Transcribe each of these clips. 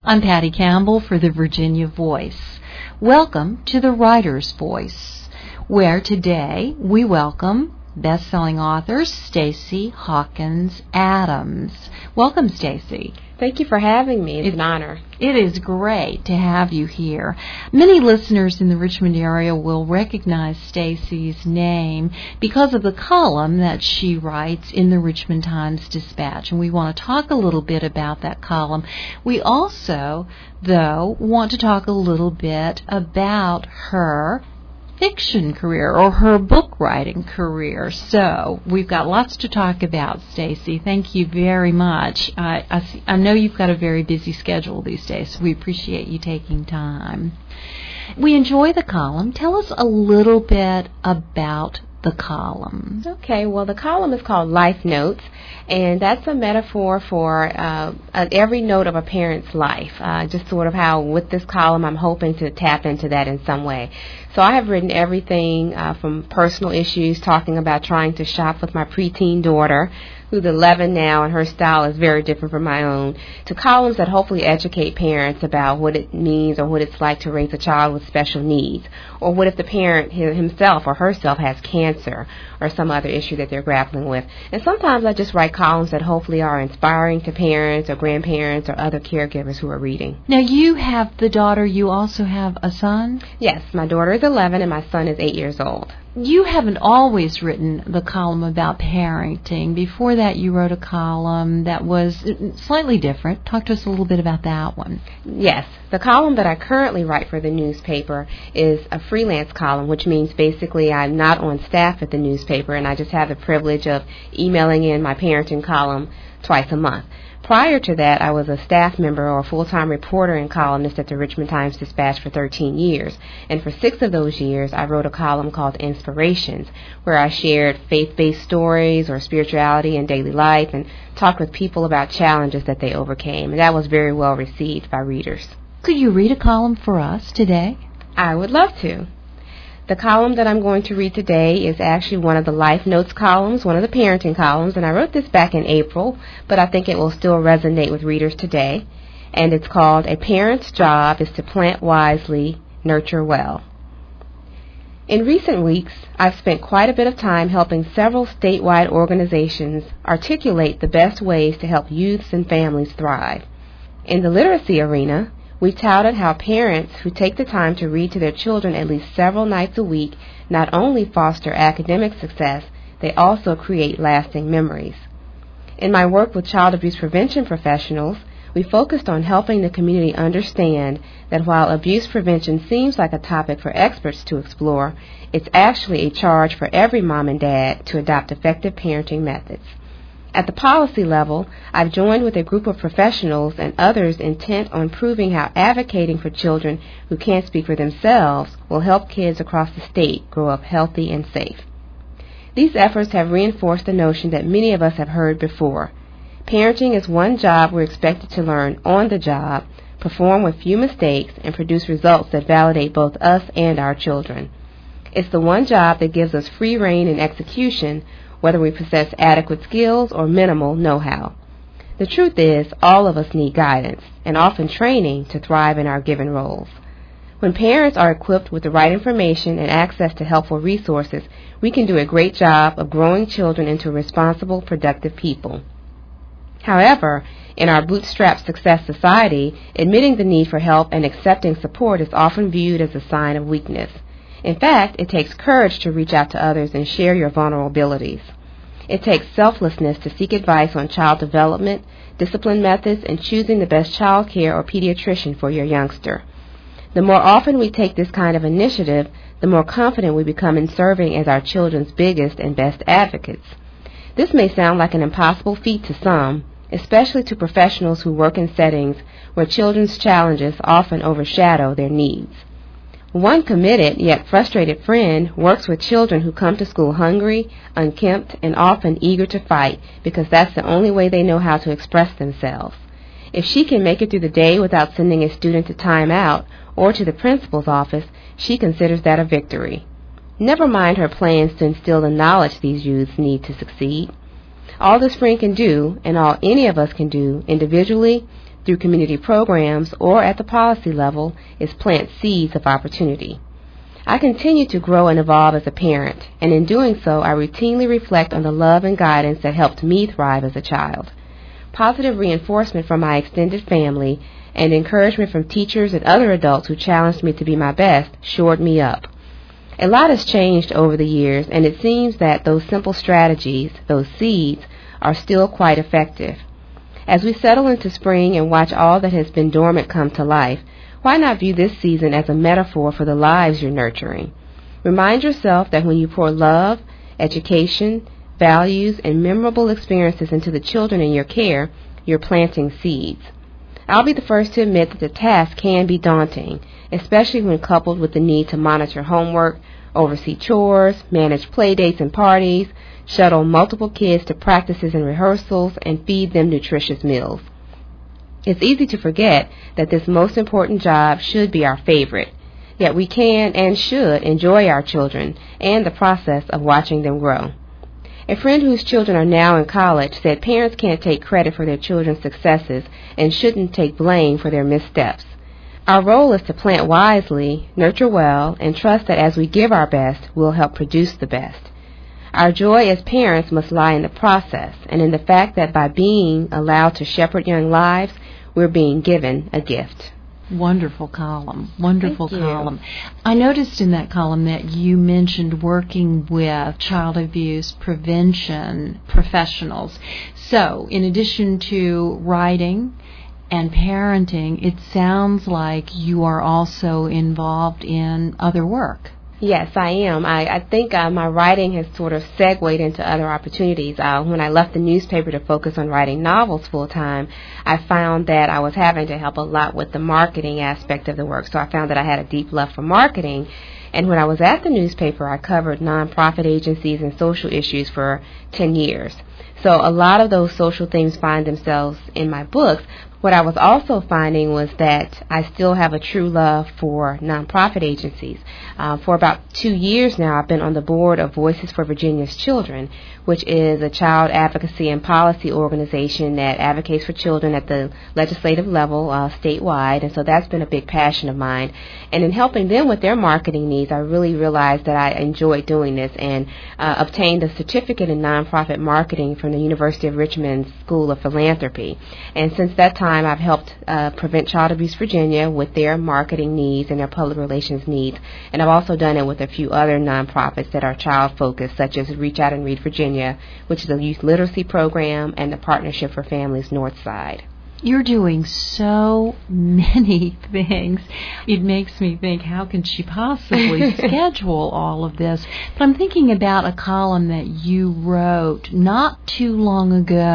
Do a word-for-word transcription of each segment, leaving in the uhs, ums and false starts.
I'm Patty Campbell for the Virginia Voice. Welcome to the Writer's Voice, where today we welcome best-selling author Stacey Hawkins Adams. Welcome, Stacey. Thank you for having me. It's, it's an honor. It is great to have you here. Many listeners in the Richmond area will recognize Stacey's name because of the column that she writes in the Richmond Times-Dispatch, and we want to talk a little bit about that column. We also, though, want to talk a little bit about her fiction career or her book writing career. So we've got lots to talk about, Stacey. Thank you very much. I, I, see, I know you've got a very busy schedule these days, so we appreciate you taking time. We enjoy the column. Tell us a little bit about the column. Okay, well, the column is called Life Notes, and that's a metaphor for uh, every note of a parent's life, uh, just sort of how with this column I'm hoping to tap into that in some way. So I have written everything uh, from personal issues, talking about trying to shop with my preteen daughter, who's eleven now, and her style is very different from my own, to columns that hopefully educate parents about what it means or what it's like to raise a child with special needs, or what if the parent himself or herself has cancer or some other issue that they're grappling with. And sometimes I just write columns that hopefully are inspiring to parents or grandparents or other caregivers who are reading. Now, you have the daughter. You also have a son? Yes, my daughter is eleven and my son is eight years old. You haven't always written the column about parenting. Before that, you wrote a column that was slightly different. Talk to us a little bit about that one. Yes. The column that I currently write for the newspaper is a freelance column, which means basically I'm not on staff at the newspaper, and I just have the privilege of emailing in my parenting column twice a month. Prior to that, I was a staff member or a full-time reporter and columnist at the Richmond Times-Dispatch for thirteen years. And for six of those years, I wrote a column called Inspirations, where I shared faith-based stories or spirituality in daily life and talked with people about challenges that they overcame. And that was very well received by readers. Could you read a column for us today? I would love to. The column that I'm going to read today is actually one of the Life Notes columns, one of the parenting columns, and I wrote this back in April, but I think it will still resonate with readers today. And it's called A Parent's Job is to Plant Wisely, Nurture Well. In recent weeks, I've spent quite a bit of time helping several statewide organizations articulate the best ways to help youths and families thrive. In the literacy arena, we've touted how parents who take the time to read to their children at least several nights a week not only foster academic success, they also create lasting memories. In my work with child abuse prevention professionals, we focused on helping the community understand that while abuse prevention seems like a topic for experts to explore, it's actually a charge for every mom and dad to adopt effective parenting methods. At the policy level, I've joined with a group of professionals and others intent on proving how advocating for children who can't speak for themselves will help kids across the state grow up healthy and safe. These efforts have reinforced the notion that many of us have heard before. Parenting is one job we're expected to learn on the job, perform with few mistakes, and produce results that validate both us and our children. It's the one job that gives us free rein in execution, whether we possess adequate skills or minimal know-how. The truth is, all of us need guidance, and often training, to thrive in our given roles. When parents are equipped with the right information and access to helpful resources, we can do a great job of growing children into responsible, productive people. However, in our bootstrap success society, admitting the need for help and accepting support is often viewed as a sign of weakness. In fact, it takes courage to reach out to others and share your vulnerabilities. It takes selflessness to seek advice on child development, discipline methods, and choosing the best child care or pediatrician for your youngster. The more often we take this kind of initiative, the more confident we become in serving as our children's biggest and best advocates. This may sound like an impossible feat to some, especially to professionals who work in settings where children's challenges often overshadow their needs. One committed yet frustrated friend works with children who come to school hungry, unkempt, and often eager to fight because that's the only way they know how to express themselves. If she can make it through the day without sending a student to time out or to the principal's office, she considers that a victory. Never mind her plans to instill the knowledge these youths need to succeed. All this friend can do, and all any of us can do individually, through community programs or at the policy level is plant seeds of opportunity. I continue to grow and evolve as a parent, and in doing so, I routinely reflect on the love and guidance that helped me thrive as a child. Positive reinforcement from my extended family and encouragement from teachers and other adults who challenged me to be my best shored me up. A lot has changed over the years, and it seems that those simple strategies, those seeds, are still quite effective. As we settle into spring and watch all that has been dormant come to life, why not view this season as a metaphor for the lives you're nurturing? Remind yourself that when you pour love, education, values, and memorable experiences into the children in your care, you're planting seeds. I'll be the first to admit that the task can be daunting, especially when coupled with the need to monitor homework, oversee chores, manage play dates and parties, shuttle multiple kids to practices and rehearsals, and feed them nutritious meals. It's easy to forget that this most important job should be our favorite, yet we can and should enjoy our children and the process of watching them grow. A friend whose children are now in college said parents can't take credit for their children's successes and shouldn't take blame for their missteps. Our role is to plant wisely, nurture well, and trust that as we give our best, we'll help produce the best. Our joy as parents must lie in the process and in the fact that by being allowed to shepherd young lives, we're being given a gift. Wonderful column. Wonderful Thank you. column. I noticed in that column that you mentioned working with child abuse prevention professionals. So, in addition to writing and parenting, it sounds like you are also involved in other work. Yes, I am. I, I think uh, my writing has sort of segued into other opportunities. Uh, when I left the newspaper to focus on writing novels full-time, I found that I was having to help a lot with the marketing aspect of the work. So I found that I had a deep love for marketing. And when I was at the newspaper, I covered nonprofit agencies and social issues for ten years. So a lot of those social themes find themselves in my books. What I was also finding was that I still have a true love for nonprofit agencies. Uh, for about two years now, I've been on the board of Voices for Virginia's Children, which is a child advocacy and policy organization that advocates for children at the legislative level uh, statewide, and so that's been a big passion of mine. And in helping them with their marketing needs, I really realized that I enjoyed doing this and uh, obtained a certificate in nonprofit marketing from the University of Richmond School of Philanthropy. And since that time, I've helped uh, Prevent Child Abuse Virginia with their marketing needs and their public relations needs. And I've also done it with a few other nonprofits that are child-focused, such as Reach Out and Read Virginia, which is a youth literacy program, and the Partnership for Families Northside. You're doing so many things. It makes me think, how can she possibly schedule all of this? But I'm thinking about a column that you wrote not too long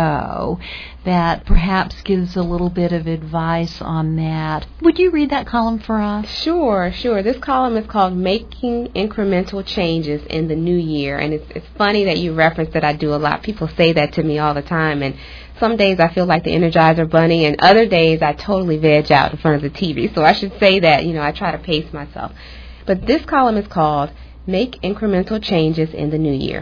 ago that perhaps gives a little bit of advice on that. Would you read that column for us? Sure, sure. This column is called Making Incremental Changes in the New Year. And it's, it's funny that you referenced that I do a lot. People say that to me all the time. And some days I feel like the Energizer Bunny, and other days I totally veg out in front of the T V. So I should say that, you know, I try to pace myself. But this column is called Make Incremental Changes in the New Year.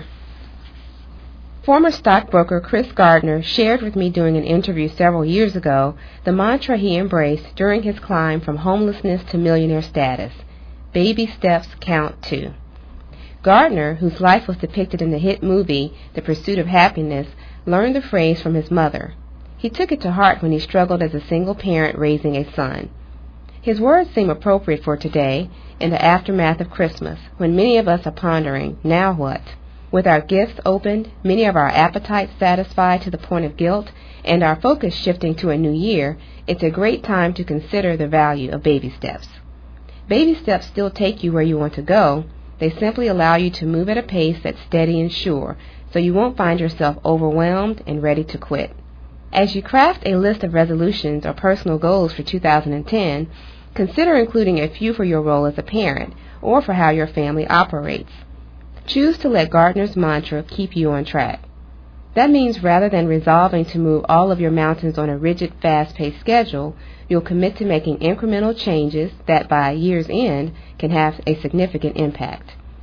Former stockbroker Chris Gardner shared with me during an interview several years ago the mantra he embraced during his climb from homelessness to millionaire status: baby steps count too. Gardner, whose life was depicted in the hit movie The Pursuit of Happiness, learned the phrase from his mother. He took it to heart when he struggled as a single parent raising a son. His words seem appropriate for today, in the aftermath of Christmas, when many of us are pondering, now what? With our gifts opened, many of our appetites satisfied to the point of guilt, and our focus shifting to a new year, it's a great time to consider the value of baby steps. Baby steps still take you where you want to go. They simply allow you to move at a pace that's steady and sure, so you won't find yourself overwhelmed and ready to quit. As you craft a list of resolutions or personal goals for two thousand ten, consider including a few for your role as a parent or for how your family operates. Choose to let Gardner's mantra keep you on track. That means rather than resolving to move all of your mountains on a rigid, fast-paced schedule, you'll commit to making incremental changes that by year's end can have a significant impact.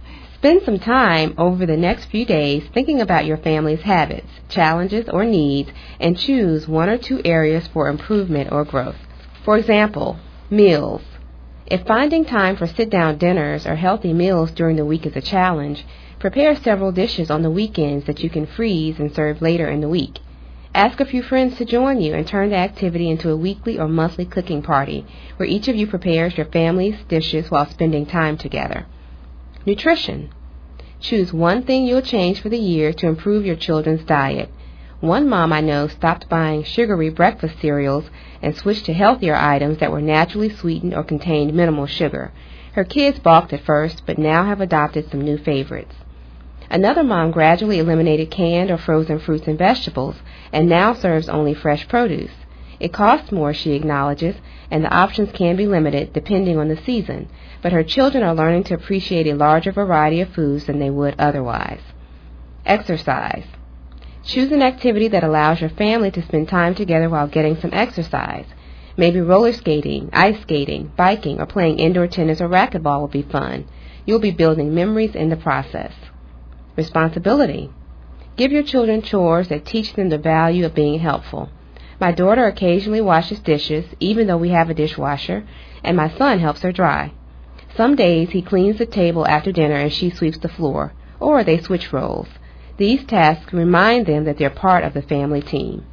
Spend some time over the next few days thinking about your family's habits, challenges, or needs, and choose one or two areas for improvement or growth. For example, meals. If finding time for sit-down dinners or healthy meals during the week is a challenge, prepare several dishes on the weekends that you can freeze and serve later in the week. Ask a few friends to join you and turn the activity into a weekly or monthly cooking party where each of you prepares your family's dishes while spending time together. Nutrition. Choose one thing you'll change for the year to improve your children's diet. One mom I know stopped buying sugary breakfast cereals and switched to healthier items that were naturally sweetened or contained minimal sugar. Her kids balked at first, but now have adopted some new favorites. Another mom gradually eliminated canned or frozen fruits and vegetables and now serves only fresh produce. It costs more, she acknowledges, and the options can be limited depending on the season, but her children are learning to appreciate a larger variety of foods than they would otherwise. Exercise. Choose an activity that allows your family to spend time together while getting some exercise. Maybe roller skating, ice skating, biking, or playing indoor tennis or racquetball will be fun. You'll be building memories in the process. Responsibility. Give your children chores that teach them the value of being helpful. My daughter occasionally washes dishes, even though we have a dishwasher, and my son helps her dry. Some days he cleans the table after dinner and she sweeps the floor, or they switch roles. These tasks remind them that they're part of the family team.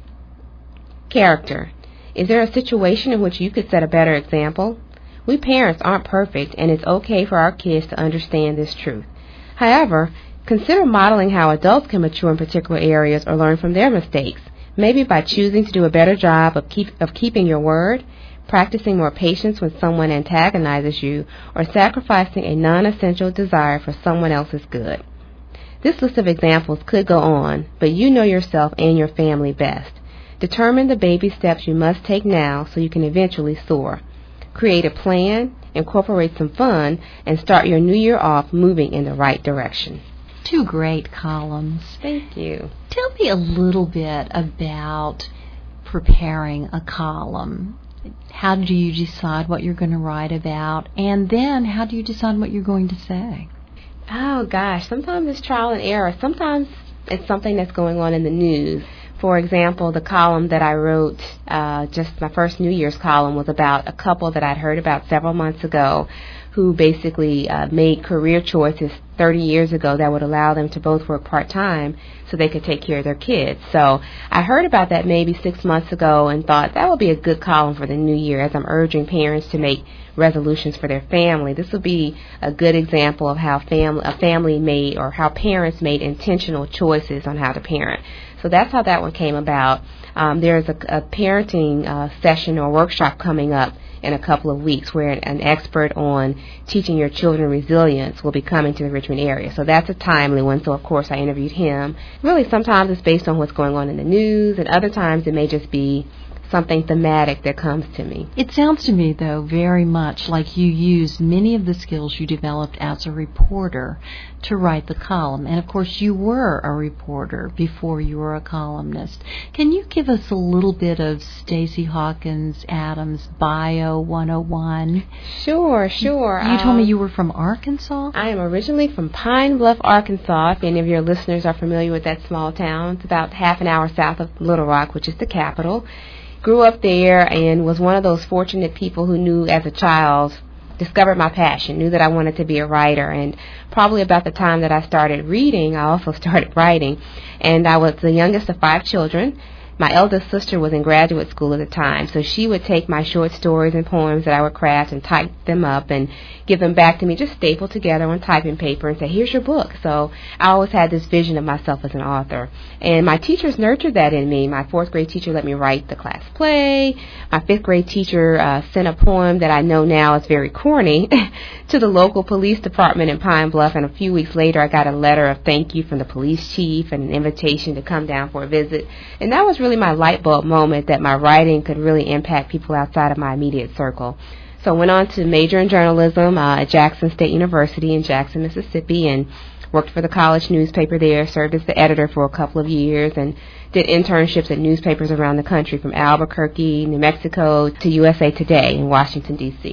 Character. Is there a situation in which you could set a better example? We parents aren't perfect, and it's okay for our kids to understand this truth. However, consider modeling how adults can mature in particular areas or learn from their mistakes, maybe by choosing to do a better job of, keep, of keeping your word, practicing more patience when someone antagonizes you, or sacrificing a non-essential desire for someone else's good. This list of examples could go on, but you know yourself and your family best. Determine the baby steps you must take now so you can eventually soar. Create a plan, incorporate some fun, and start your new year off moving in the right direction. Two great columns. Thank you. Tell me a little bit about preparing a column. How do you decide what you're going to write about? And then how do you decide what you're going to say? Oh, gosh. Sometimes it's trial and error. Sometimes it's something that's going on in the news. For example, the column that I wrote, uh, just my first New Year's column, was about a couple that I'd heard about several months ago who basically uh, made career choices thirty years ago that would allow them to both work part-time so they could take care of their kids. So I heard about that maybe six months ago and thought that would be a good column for the new year as I'm urging parents to make resolutions for their family. This would be a good example of how family, a family made or how parents made intentional choices on how to parent. So that's how that one came about. Um, there's a, a parenting uh, session or workshop coming up in a couple of weeks where an expert on teaching your children resilience will be coming to the Richmond area. So that's a timely one. So, of course, I interviewed him. Really, sometimes it's based on what's going on in the news, and other times it may just be something thematic that comes to me. It sounds to me, though, very much like you used many of the skills you developed as a reporter to write the column. And, of course, you were a reporter before you were a columnist. Can you give us a little bit of Stacey Hawkins Adams Bio one oh one? Sure, sure. You told me you were from Arkansas? I am originally from Pine Bluff, Arkansas. If any of your listeners are familiar with that small town, it's about half an hour south of Little Rock, which is the capital. Grew up there and was one of those fortunate people who knew as a child, discovered my passion, knew that I wanted to be a writer. And probably about the time that I started reading, I also started writing. And I was the youngest of five children. My eldest sister was in graduate school at the time, so she would take my short stories and poems that I would craft and type them up and give them back to me, just stapled together on typing paper and say, here's your book. So I always had this vision of myself as an author. And my teachers nurtured that in me. My fourth grade teacher let me write the class play. My fifth grade teacher uh, sent a poem that I know now is very corny to the local police department in Pine Bluff, and a few weeks later I got a letter of thank you from the police chief and an invitation to come down for a visit. And that was really my light bulb moment that my writing could really impact people outside of my immediate circle. So I went on to major in journalism uh, at Jackson State University in Jackson, Mississippi, and worked for the college newspaper there, served as the editor for a couple of years, and did internships at newspapers around the country from Albuquerque, New Mexico, to U S A Today in Washington, D C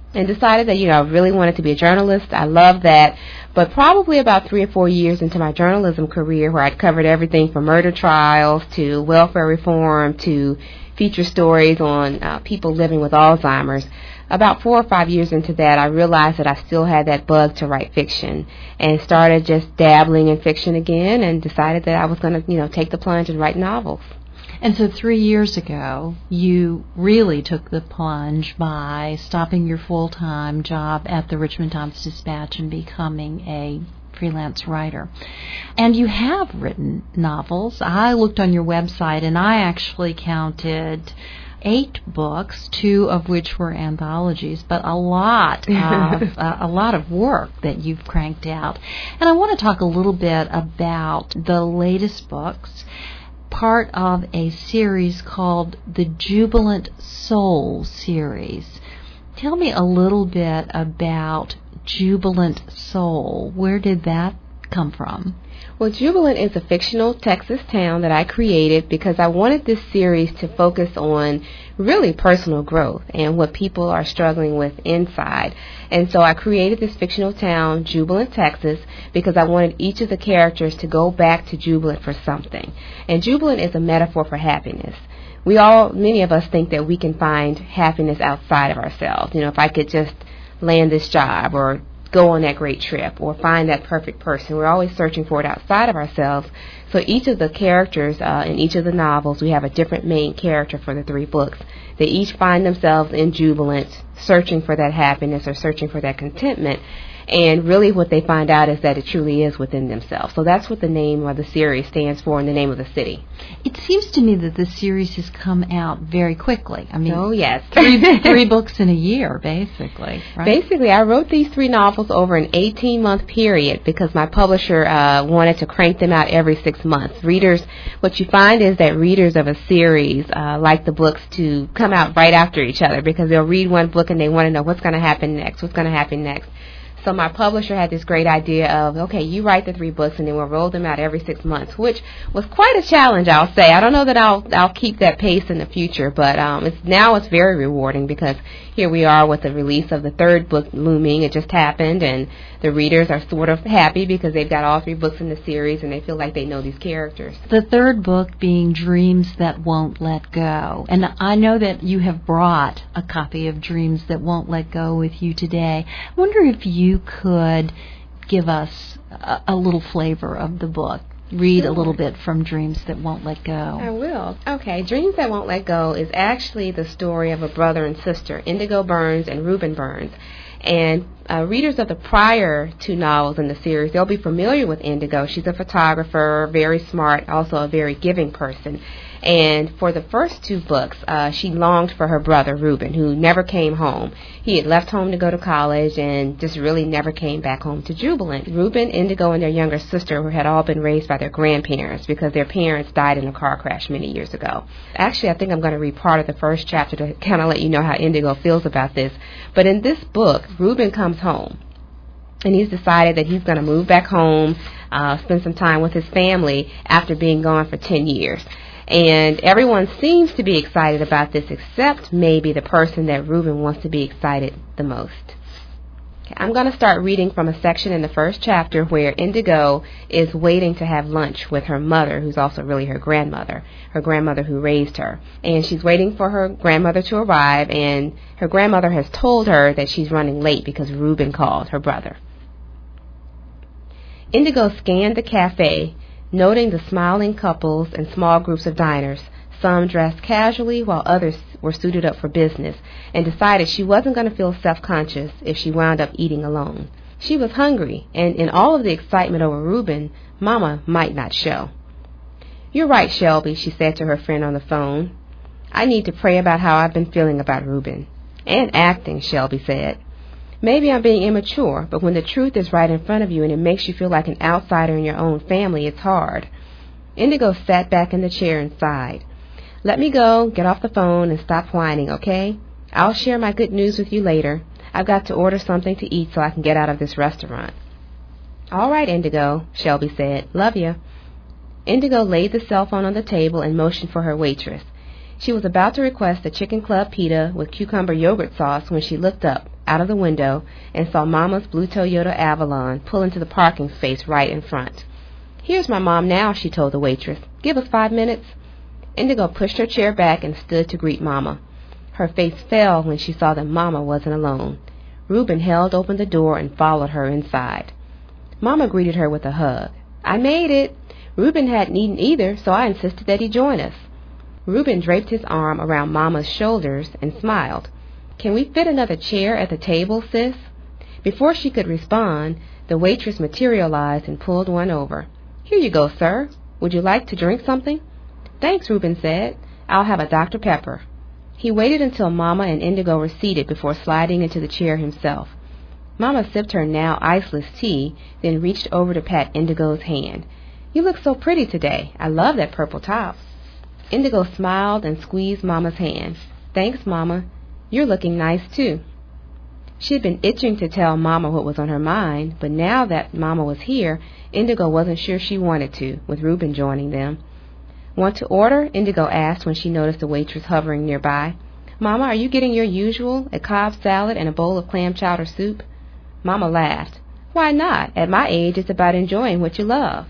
and decided that, you know, I really wanted to be a journalist. I loved that. But probably about three or four years into my journalism career, where I'd covered everything from murder trials to welfare reform to feature stories on uh, people living with Alzheimer's, about four or five years into that, I realized that I still had that bug to write fiction, and started just dabbling in fiction again, and decided that I was going to, you know, take the plunge and write novels. And so three years ago, you really took the plunge by stopping your full-time job at the Richmond Times-Dispatch and becoming a freelance writer. And you have written novels. I looked on your website, and I actually counted eight books, two of which were anthologies, but a lot of uh, a lot of work that you've cranked out. And I want to talk a little bit about the latest books, part of a series called the Jubilant Soul series. Tell me a little bit about Jubilant Soul. Where did that come from? Well, Jubilant is a fictional Texas town that I created because I wanted this series to focus on really personal growth and what people are struggling with inside. And so I created this fictional town, Jubilant, Texas, because I wanted each of the characters to go back to Jubilant for something. And Jubilant is a metaphor for happiness. We all, many of us think that we can find happiness outside of ourselves. You know, if I could just land this job or go on that great trip or find that perfect person. We're always searching for it outside of ourselves. So each of the characters uh, in each of the novels, we have a different main character for the three books. They each find themselves in Jubilant, searching for that happiness or searching for that contentment. And really what they find out is that it truly is within themselves. So that's what the name of the series stands for, and the name of the city. It seems to me that the series has come out very quickly. I mean, oh, yes. three, three books in a year, basically. Right? Basically, I wrote these three novels over an eighteen-month period because my publisher uh, wanted to crank them out every six months. Readers, what you find is that readers of a series uh, like the books to come out right after each other because they'll read one book and they want to know what's going to happen next, what's going to happen next. So my publisher had this great idea of, okay, you write the three books and then we'll roll them out every six months, which was quite a challenge, I'll say. I don't know that I'll I'll keep that pace in the future, but um, it's now it's very rewarding because here we are with the release of the third book looming. It just happened, and the readers are sort of happy because they've got all three books in the series and they feel like they know these characters. The third book being Dreams That Won't Let Go. And I know that you have brought a copy of Dreams That Won't Let Go with you today. I wonder if you could give us a, a little flavor of the book. Read Sure. a little bit from Dreams That Won't Let Go. I will. Okay, Dreams That Won't Let Go is actually the story of a brother and sister, Indigo Burns and Reuben Burns. And uh, readers of the prior two novels in the series, they'll be familiar with Indigo. She's a photographer, very smart, also a very giving person. And for the first two books, uh, she longed for her brother, Reuben, who never came home. He had left home to go to college and just really never came back home to Jubilant. Reuben, Indigo, and their younger sister had all been raised by their grandparents because their parents died in a car crash many years ago. Actually, I think I'm going to read part of the first chapter to kind of let you know how Indigo feels about this. But in this book, Reuben comes home. And he's decided that he's going to move back home, uh, spend some time with his family after being gone for ten years. And everyone seems to be excited about this except maybe the person that Reuben wants to be excited the most. Okay, I'm going to start reading from a section in the first chapter where Indigo is waiting to have lunch with her mother, who's also really her grandmother, her grandmother who raised her. And she's waiting for her grandmother to arrive, and her grandmother has told her that she's running late because Reuben called, her brother. Indigo scanned the cafe, noting the smiling couples and small groups of diners, some dressed casually while others were suited up for business, and decided she wasn't going to feel self-conscious if she wound up eating alone. She was hungry, and in all of the excitement over Reuben, Mama might not show. "You're right, Shelby," she said to her friend on the phone. "I need to pray about how I've been feeling about Reuben." "And acting," Shelby said. "Maybe I'm being immature, but when the truth is right in front of you and it makes you feel like an outsider in your own family, it's hard." Indigo sat back in the chair and sighed. "Let me go, get off the phone, and stop whining, okay? I'll share my good news with you later. I've got to order something to eat so I can get out of this restaurant." "All right, Indigo," Shelby said. "Love you." Indigo laid the cell phone on the table and motioned for her waitress. She was about to request a chicken club pita with cucumber yogurt sauce when she looked up, out of the window and saw Mama's blue Toyota Avalon pull into the parking space right in front. "Here's my mom now," she told the waitress. "Give us five minutes." Indigo pushed her chair back and stood to greet Mama. Her face fell when she saw that Mama wasn't alone. Reuben held open the door and followed her inside. Mama greeted her with a hug. "I made it. Reuben hadn't eaten either, so I insisted that he join us." Reuben draped his arm around Mama's shoulders and smiled. "Can we fit another chair at the table, sis?" Before she could respond, the waitress materialized and pulled one over. "Here you go, sir. Would you like to drink something?" "Thanks," Reuben said. "I'll have a Doctor Pepper." He waited until Mama and Indigo were seated before sliding into the chair himself. Mama sipped her now iceless tea, then reached over to pat Indigo's hand. "You look so pretty today. I love that purple top." Indigo smiled and squeezed Mama's hand. "Thanks, Mama. You're looking nice, too." She had been itching to tell Mama what was on her mind, but now that Mama was here, Indigo wasn't sure she wanted to, with Reuben joining them. "Want to order?" Indigo asked when she noticed the waitress hovering nearby. "Mama, are you getting your usual, a Cobb salad and a bowl of clam chowder soup?" Mama laughed. "Why not? At my age, it's about enjoying what you love."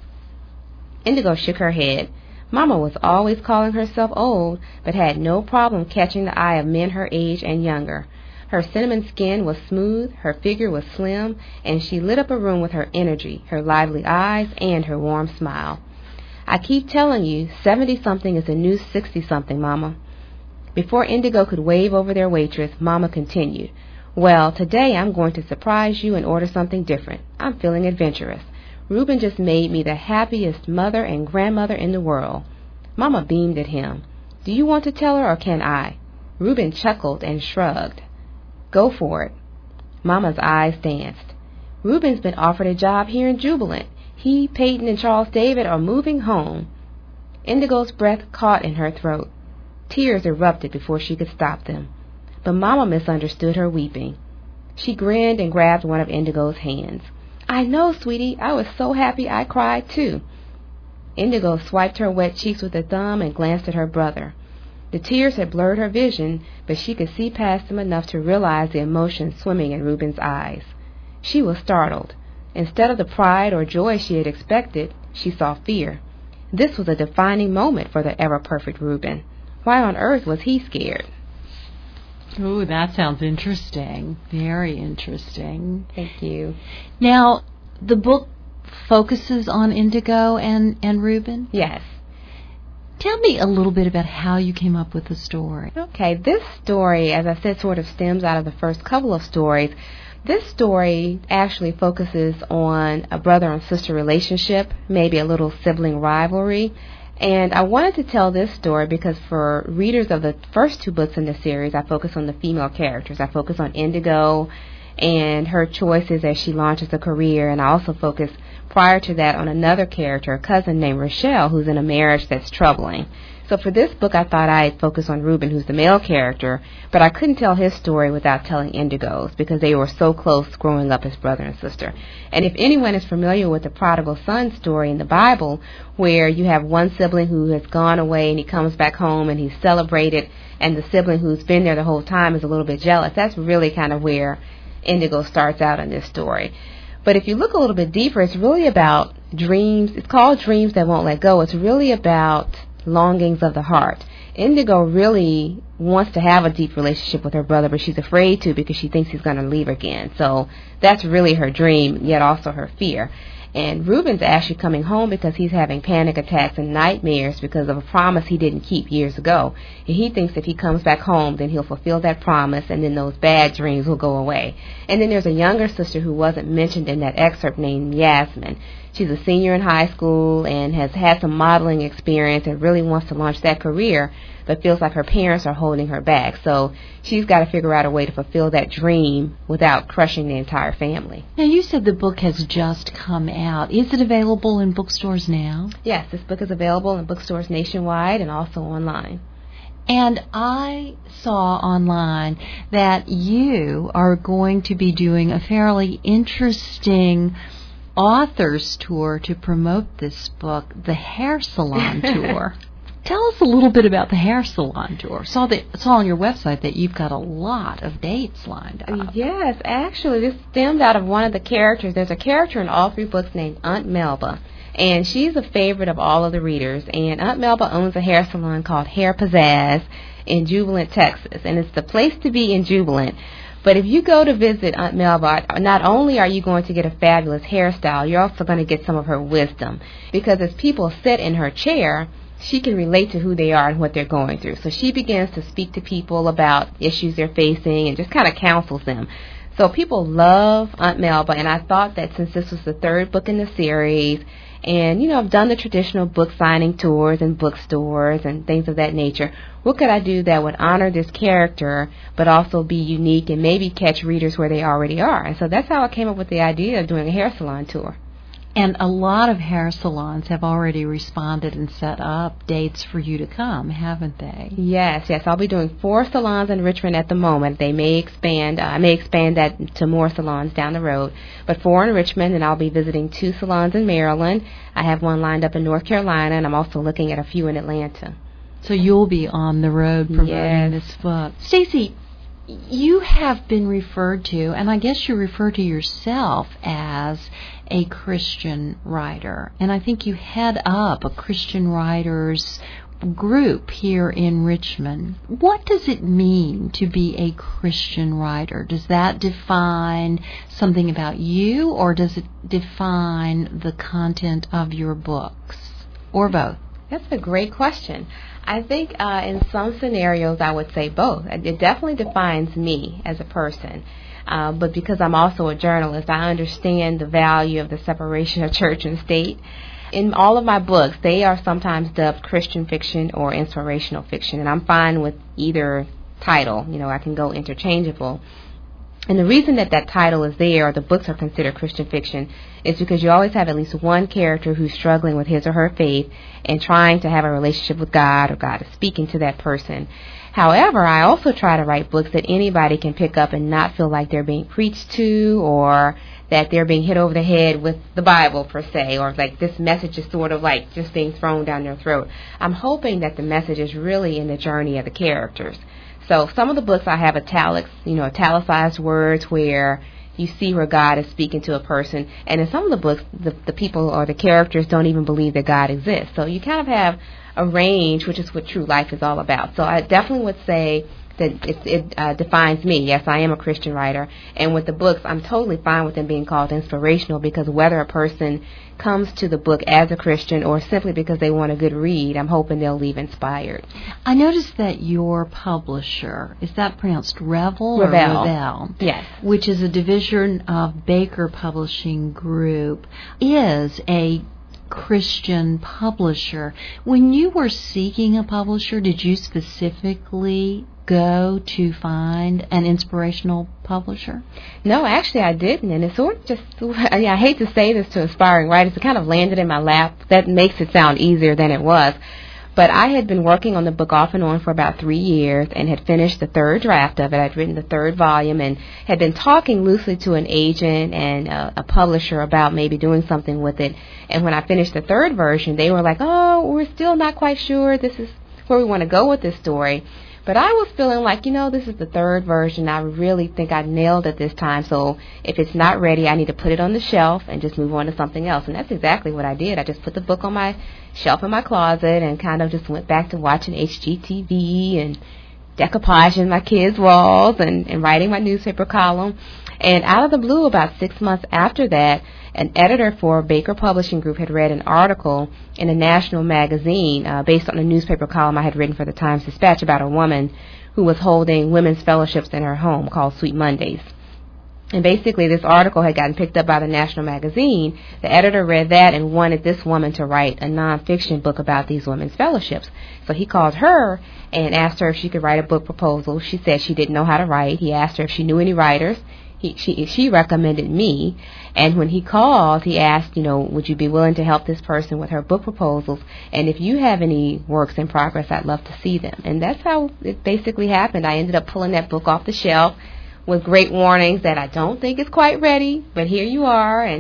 Indigo shook her head. Mama was always calling herself old, but had no problem catching the eye of men her age and younger. Her cinnamon skin was smooth, her figure was slim, and she lit up a room with her energy, her lively eyes, and her warm smile. "I keep telling you, seventy-something is the new sixty-something, Mama." Before Indigo could wave over their waitress, Mama continued, "Well, today I'm going to surprise you and order something different. I'm feeling adventurous. Reuben just made me the happiest mother and grandmother in the world." Mama beamed at him. "Do you want to tell her or can I?" Reuben chuckled and shrugged. "Go for it." Mama's eyes danced. "Reuben's been offered a job here in Jubilant. He, Peyton, and Charles David are moving home." Indigo's breath caught in her throat. Tears erupted before she could stop them. But Mama misunderstood her weeping. She grinned and grabbed one of Indigo's hands. "I know, sweetie. I was so happy I cried, too." Indigo swiped her wet cheeks with a thumb and glanced at her brother. The tears had blurred her vision, but she could see past them enough to realize the emotion swimming in Reuben's eyes. She was startled. Instead of the pride or joy she had expected, she saw fear. This was a defining moment for the ever-perfect Reuben. Why on earth was he scared? Oh, that sounds interesting. Very interesting. Thank you. Now, the book focuses on Indigo and, and Reuben? Yes. Tell me a little bit about how you came up with the story. Okay, this story, as I said, sort of stems out of the first couple of stories. This story actually focuses on a brother and sister relationship, maybe a little sibling rivalry. And I wanted to tell this story because for readers of the first two books in the series, I focus on the female characters. I focus on Indigo and her choices as she launches a career, and I also focus prior to that on another character, a cousin named Rochelle, who's in a marriage that's troubling. So for this book, I thought I'd focus on Reuben, who's the male character, but I couldn't tell his story without telling Indigo's because they were so close growing up as brother and sister. And if anyone is familiar with the prodigal son story in the Bible, where you have one sibling who has gone away and he comes back home and he's celebrated, and the sibling who's been there the whole time is a little bit jealous, that's really kind of where Indigo starts out in this story. But if you look a little bit deeper, it's really about dreams. It's called Dreams That Won't Let Go. It's really about longings of the heart. Indigo really wants to have a deep relationship with her brother, but she's afraid to because she thinks he's going to leave again. So that's really her dream, yet also her fear. And Reuben's actually coming home because he's having panic attacks and nightmares because of a promise he didn't keep years ago. And he thinks if he comes back home, then he'll fulfill that promise, and then those bad dreams will go away. And then there's a younger sister who wasn't mentioned in that excerpt named Yasmin. She's a senior in high school and has had some modeling experience and really wants to launch that career, but feels like her parents are holding her back. So she's got to figure out a way to fulfill that dream without crushing the entire family. Now, you said the book has just come out. Is it available in bookstores now? Yes, this book is available in bookstores nationwide and also online. And I saw online that you are going to be doing a fairly interesting author's tour to promote this book, the Hair Salon Tour. Tell us a little bit about the hair salon tour. Saw that saw on your website that you've got a lot of dates lined up. Yes, actually, this stemmed out of one of the characters. There's a character in all three books named Aunt Melba, and she's a favorite of all of the readers. And Aunt Melba owns a hair salon called Hair Pizzazz in Jubilant, Texas, and it's the place to be in Jubilant. But if you go to visit Aunt Melba, not only are you going to get a fabulous hairstyle, you're also going to get some of her wisdom, because as people sit in her chair, she can relate to who they are and what they're going through. So she begins to speak to people about issues they're facing and just kind of counsels them. So people love Aunt Melba, and I thought that since this was the third book in the series, and, you know, I've done the traditional book signing tours and bookstores and things of that nature, what could I do that would honor this character but also be unique and maybe catch readers where they already are? And so that's how I came up with the idea of doing a hair salon tour. And a lot of hair salons have already responded and set up dates for you to come, haven't they? Yes, yes. I'll be doing four salons in Richmond at the moment. They may expand. Uh, I may expand that to more salons down the road. But four in Richmond, and I'll be visiting two salons in Maryland. I have one lined up in North Carolina, and I'm also looking at a few in Atlanta. So you'll be on the road promoting yes. this book. Stacy, you have been referred to, and I guess you refer to yourself as a Christian writer. And I think you head up a Christian writers group here in Richmond. What does it mean to be a Christian writer? Does that define something about you, or does it define the content of your books, or both? That's a great question. I think uh, in some scenarios I would say both. It definitely defines me as a person. Uh, but because I'm also a journalist, I understand the value of the separation of church and state. In all of my books, they are sometimes dubbed Christian fiction or inspirational fiction, and I'm fine with either title. You know, I can go interchangeable. And the reason that that title is there, or the books are considered Christian fiction, is because you always have at least one character who's struggling with his or her faith and trying to have a relationship with God, or God is speaking to that person. However, I also try to write books that anybody can pick up and not feel like they're being preached to, or that they're being hit over the head with the Bible, per se, or like this message is sort of like just being thrown down their throat. I'm hoping that the message is really in the journey of the characters. So some of the books I have italics, you know, italicized words where you see where God is speaking to a person. And in some of the books, the, the people or the characters don't even believe that God exists. So you kind of have a range, which is what true life is all about. So I definitely would say that it, it uh, defines me. Yes, I am a Christian writer. And with the books, I'm totally fine with them being called inspirational, because whether a person comes to the book as a Christian or simply because they want a good read, I'm hoping they'll leave inspired. I noticed that your publisher, is that pronounced Revel Revell. or Revell? Yes. Which is a division of Baker Publishing Group, is a Christian publisher. When you were seeking a publisher, did you specifically go to find an inspirational publisher? No, actually I didn't, and it's sort of just, I hate to say this to aspiring writers, it kind of landed in my lap. That makes it sound easier than it was. But I had been working on the book off and on for about three years and had finished the third draft of it. I'd written the third volume and had been talking loosely to an agent and a, a publisher about maybe doing something with it. And when I finished the third version, they were like, oh, we're still not quite sure this is where we want to go with this story. But I was feeling like, you know, this is the third version. I really think I nailed it this time. So if it's not ready, I need to put it on the shelf and just move on to something else. And that's exactly what I did. I just put the book on my shelf in my closet and kind of just went back to watching H G T V and decoupaging my kids' walls and, and writing my newspaper column. And out of the blue, about six months after that, an editor for Baker Publishing Group had read an article in a national magazine uh, based on a newspaper column I had written for the Times-Dispatch about a woman who was holding women's fellowships in her home called Sweet Mondays. And basically this article had gotten picked up by the national magazine. The editor read that and wanted this woman to write a nonfiction book about these women's fellowships. So he called her and asked her if she could write a book proposal. She said she didn't know how to write. He asked her if she knew any writers. He, she, she recommended me, and when he called, he asked, you know, would you be willing to help this person with her book proposals? And if you have any works in progress, I'd love to see them. And that's how it basically happened. I ended up pulling that book off the shelf with great warnings that I don't think it's quite ready, but here you are. And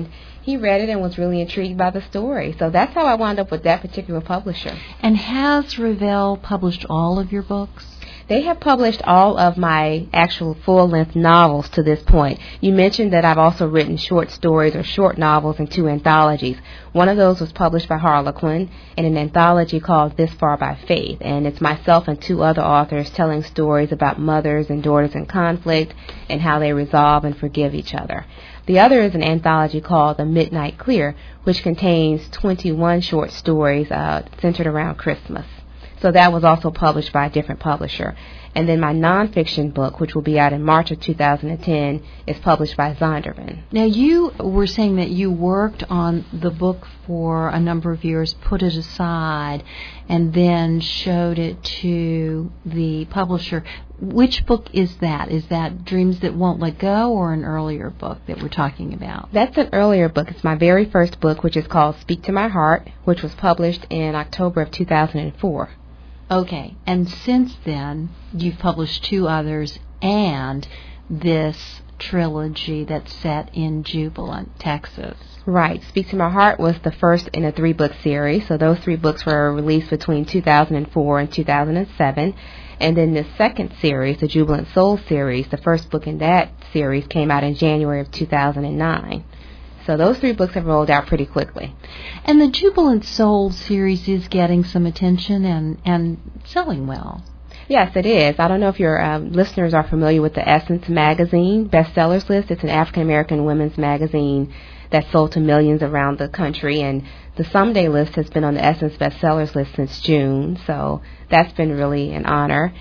He read it and was really intrigued by the story. So that's how I wound up with that particular publisher. And has Revell published all of your books? They have published all of my actual full-length novels to this point. You mentioned that I've also written short stories or short novels in two anthologies. One of those was published by Harlequin in an anthology called This Far by Faith, and it's myself and two other authors telling stories about mothers and daughters in conflict and how they resolve and forgive each other. The other is an anthology called The Midnight Clear, which contains twenty-one short stories uh, centered around Christmas. So that was also published by a different publisher. And then my nonfiction book, which will be out in March of two thousand ten, is published by Zondervan. Now, you were saying that you worked on the book for a number of years, put it aside, and then showed it to the publisher. Which book is that? Is that Dreams That Won't Let Go, or an earlier book that we're talking about? That's an earlier book. It's my very first book, which is called Speak to My Heart, which was published in October of two thousand four. Okay, and since then, you've published two others and this trilogy that's set in Jubilant, Texas. Right. Speak to My Heart was the first in a three-book series, so those three books were released between two thousand four and two thousand seven. And then the second series, the Jubilant Soul series, the first book in that series came out in January of two thousand nine. So those three books have rolled out pretty quickly. And the Jubilant Soul series is getting some attention and, and selling well. Yes, it is. I don't know if your um, listeners are familiar with the Essence magazine bestsellers list. It's an African-American women's magazine that's sold to millions around the country. And the Someday list has been on the Essence bestsellers list since June. So that's been really an honor.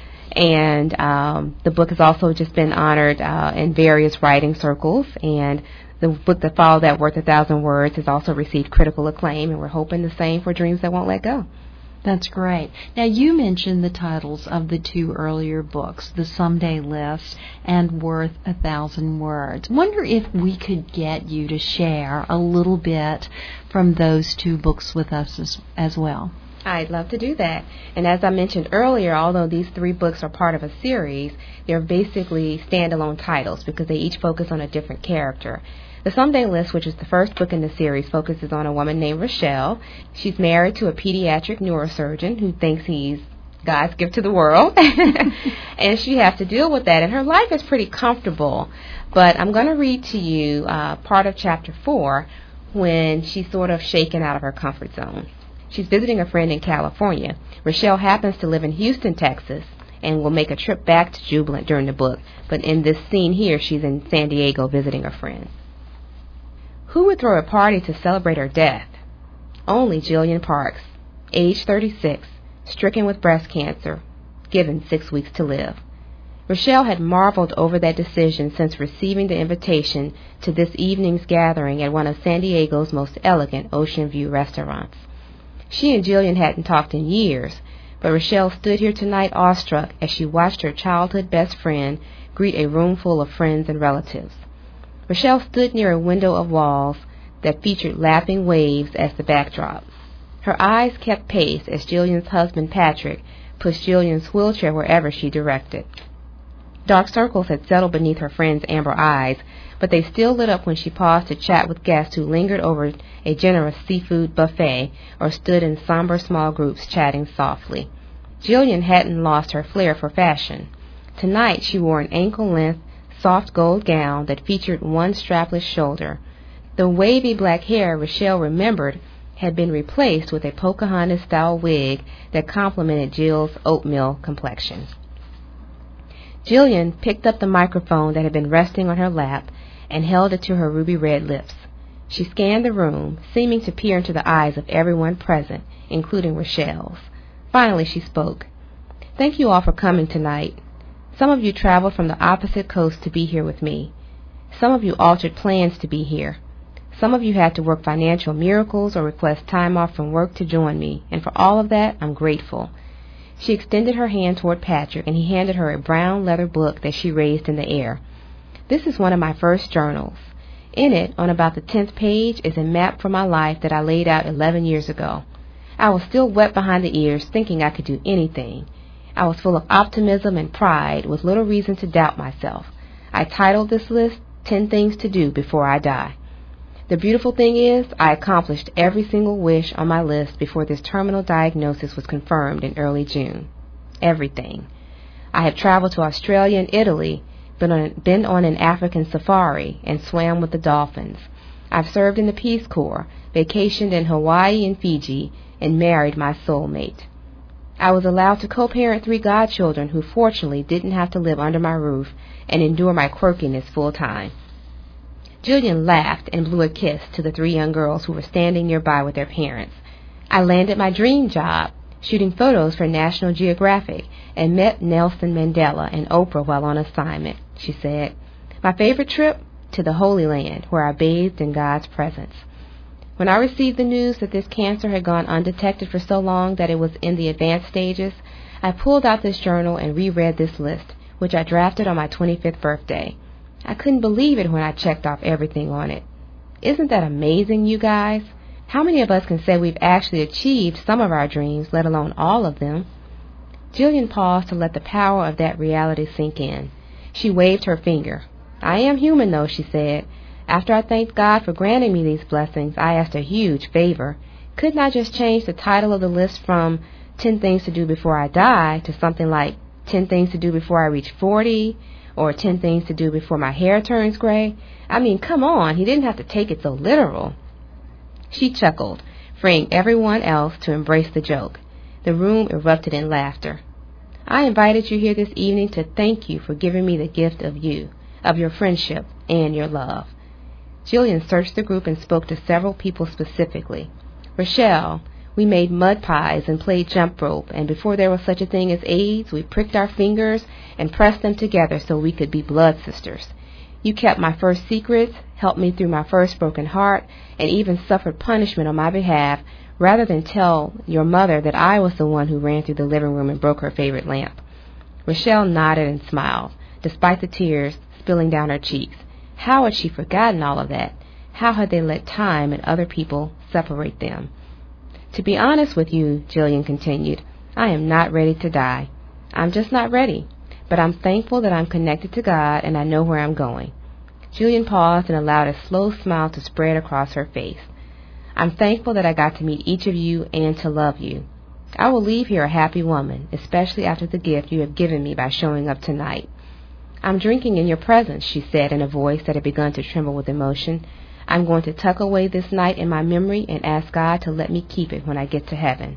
And um, the book has also just been honored uh, in various writing circles. And the book that followed that, Worth a Thousand Words, has also received critical acclaim, and we're hoping the same for Dreams That Won't Let Go. That's great. Now, you mentioned the titles of the two earlier books, The Someday List and Worth a Thousand Words. Wonder if we could get you to share a little bit from those two books with us as, as well. I'd love to do that. And as I mentioned earlier, although these three books are part of a series, they're basically standalone titles because they each focus on a different character. The Someday List, which is the first book in the series, focuses on a woman named Rochelle. She's married to a pediatric neurosurgeon who thinks he's God's gift to the world. And she has to deal with that. And her life is pretty comfortable. But I'm going to read to you uh, part of chapter four when she's sort of shaken out of her comfort zone. She's visiting a friend in California. Rochelle happens to live in Houston, Texas, and will make a trip back to Jubilant during the book. But in this scene here, she's in San Diego visiting a friend. Who would throw a party to celebrate her death? Only Jillian Parks, age thirty-six, stricken with breast cancer, given six weeks to live. Rochelle had marveled over that decision since receiving the invitation to this evening's gathering at one of San Diego's most elegant ocean view restaurants. She and Jillian hadn't talked in years, but Rochelle stood here tonight awestruck as she watched her childhood best friend greet a room full of friends and relatives. Rochelle stood near a window of walls that featured lapping waves as the backdrop. Her eyes kept pace as Jillian's husband, Patrick, pushed Jillian's wheelchair wherever she directed. Dark circles had settled beneath her friend's amber eyes, but they still lit up when she paused to chat with guests who lingered over a generous seafood buffet or stood in somber small groups chatting softly. Jillian hadn't lost her flair for fashion. Tonight she wore an ankle-length, soft gold gown that featured one strapless shoulder. The wavy black hair Rochelle remembered had been replaced with a Pocahontas-style wig that complemented Jill's oatmeal complexion. Jillian picked up the microphone that had been resting on her lap and held it to her ruby-red lips. She scanned the room, seeming to peer into the eyes of everyone present, including Rochelle's. Finally, she spoke. Thank you all for coming tonight. Some of you traveled from the opposite coast to be here with me. Some of you altered plans to be here. Some of you had to work financial miracles or request time off from work to join me, and for all of that, I'm grateful. She extended her hand toward Patrick, and he handed her a brown leather book that she raised in the air. This is one of my first journals. In it, on about the tenth page, is a map for my life that I laid out eleven years ago. I was still wet behind the ears, thinking I could do anything. I was full of optimism and pride, with little reason to doubt myself. I titled this list, Ten Things to Do Before I Die. The beautiful thing is, I accomplished every single wish on my list before this terminal diagnosis was confirmed in early June. Everything. I have traveled to Australia and Italy, been on, been on an African safari, and swam with the dolphins. I've served in the Peace Corps, vacationed in Hawaii and Fiji, and married my soulmate. I was allowed to co-parent three godchildren who fortunately didn't have to live under my roof and endure my quirkiness full time. Jillian laughed and blew a kiss to the three young girls who were standing nearby with their parents. I landed my dream job, shooting photos for National Geographic, and met Nelson Mandela and Oprah while on assignment, she said. My favorite trip? To the Holy Land, where I bathed in God's presence. When I received the news that this cancer had gone undetected for so long that it was in the advanced stages, I pulled out this journal and reread this list, which I drafted on my twenty-fifth birthday. I couldn't believe it when I checked off everything on it. Isn't that amazing, you guys? How many of us can say we've actually achieved some of our dreams, let alone all of them? Jillian paused to let the power of that reality sink in. She waved her finger. I am human, though, she said. After I thanked God for granting me these blessings, I asked a huge favor. Couldn't I just change the title of the list from ten Things to Do Before I Die to something like ten Things to Do Before I Reach forty, or ten Things to Do Before My Hair Turns Gray? I mean, come on, he didn't have to take it so literal. She chuckled, freeing everyone else to embrace the joke. The room erupted in laughter. I invited you here this evening to thank you for giving me the gift of you, of your friendship and your love. Jillian searched the group and spoke to several people specifically. Rochelle, we made mud pies and played jump rope, and before there was such a thing as AIDS, we pricked our fingers and pressed them together so we could be blood sisters. You kept my first secrets, helped me through my first broken heart, and even suffered punishment on my behalf, rather than tell your mother that I was the one who ran through the living room and broke her favorite lamp. Rochelle nodded and smiled, despite the tears spilling down her cheeks. How had she forgotten all of that? How had they let time and other people separate them? To be honest with you, Jillian continued, I am not ready to die. I'm just not ready. But I'm thankful that I'm connected to God and I know where I'm going. Jillian paused and allowed a slow smile to spread across her face. I'm thankful that I got to meet each of you and to love you. I will leave here a happy woman, especially after the gift you have given me by showing up tonight. I'm drinking in your presence, she said in a voice that had begun to tremble with emotion. I'm going to tuck away this night in my memory and ask God to let me keep it when I get to heaven.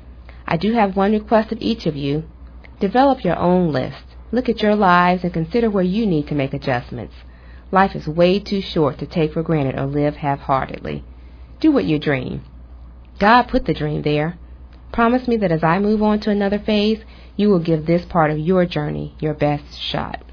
I do have one request of each of you. Develop your own list. Look at your lives and consider where you need to make adjustments. Life is way too short to take for granted or live half-heartedly. Do what you dream. God put the dream there. Promise me that as I move on to another phase, you will give this part of your journey your best shot.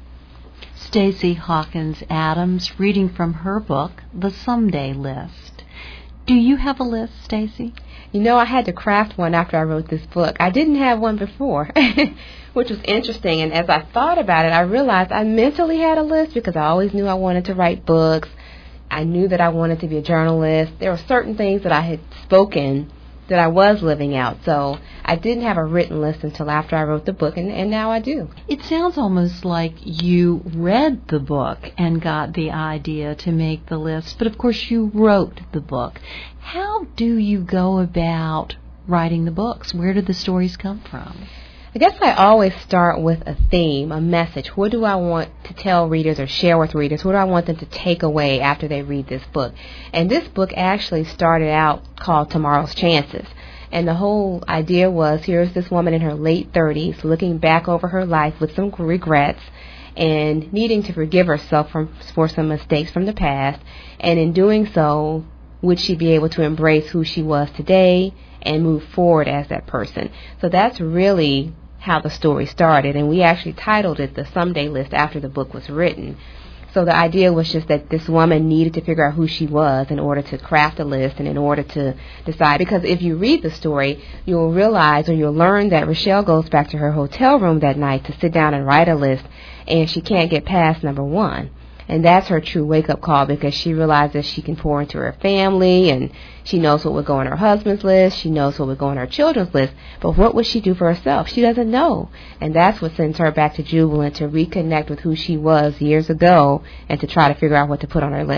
Stacy Hawkins Adams, reading from her book, The Someday List. Do you have a list, Stacy? You know, I had to craft one after I wrote this book. I didn't have one before, which was interesting. And as I thought about it, I realized I mentally had a list because I always knew I wanted to write books. I knew that I wanted to be a journalist. There were certain things that I had spoken that I was living out. So I didn't have a written list until after I wrote the book, and, and now I do. It sounds almost like you read the book and got the idea to make the list, but of course you wrote the book. How do you go about writing the books? Where do the stories come from? I guess I always start with a theme, a message. What do I want to tell readers or share with readers? What do I want them to take away after they read this book? And this book actually started out called Tomorrow's Chances. And the whole idea was, here's this woman in her late thirties looking back over her life with some regrets and needing to forgive herself from, for some mistakes from the past. And in doing so, would she be able to embrace who she was today and move forward as that person? So that's really how the story started, and we actually titled it The Someday List after the book was written. So the idea was just that this woman needed to figure out who she was in order to craft a list and in order to decide, because if you read the story, you'll realize or you'll learn that Rochelle goes back to her hotel room that night to sit down and write a list, and she can't get past number one. And that's her true wake-up call, because she realizes she can pour into her family, and she knows what would go on her husband's list, she knows what would go on her children's list, but what would she do for herself? She doesn't know. And that's what sends her back to Jubilant, to reconnect with who she was years ago and to try to figure out what to put on her list.